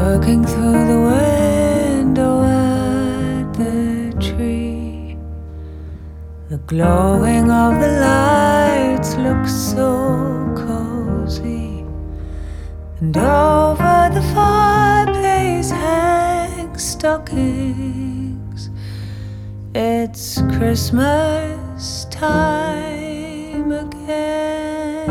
Looking through the window at the tree, the glowing of the lights looks so cozy, and over the fireplace hang stockings. It's Christmas time again.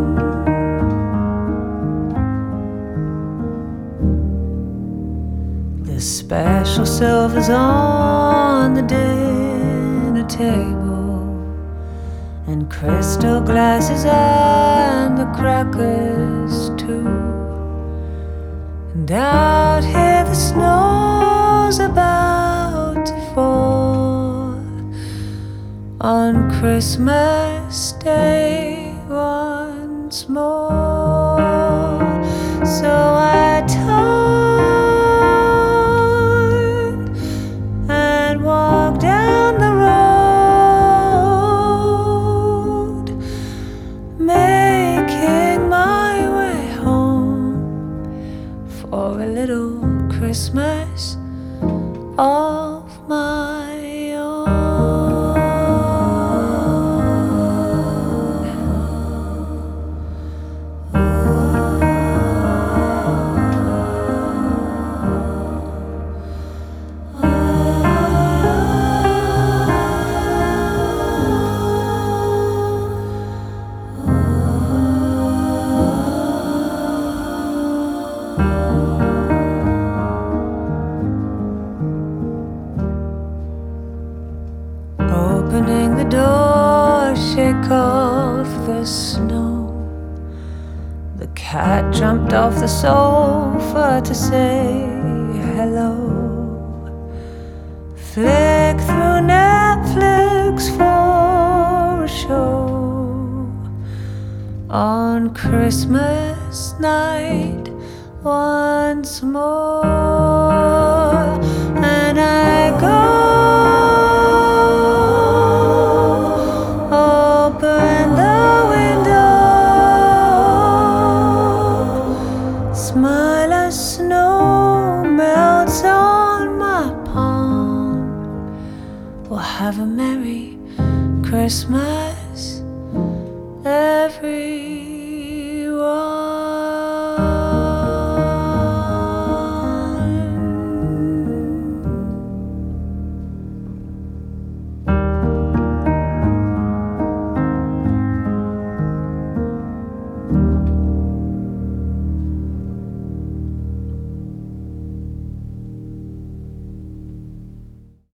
The special silver's on the dinner table, and crystal glasses and the crackers too. And out here the snow's about to fall on Christmas Day once more. So I turned and walked down the road, making my way home for a little Christmas of my own. Opening the door, shake off the snow. The cat jumped off the sofa to say hello. Flick through Netflix for a show on Christmas night once more. And I go open the window, smile as snow melts on my palm. We'll have a merry Christmas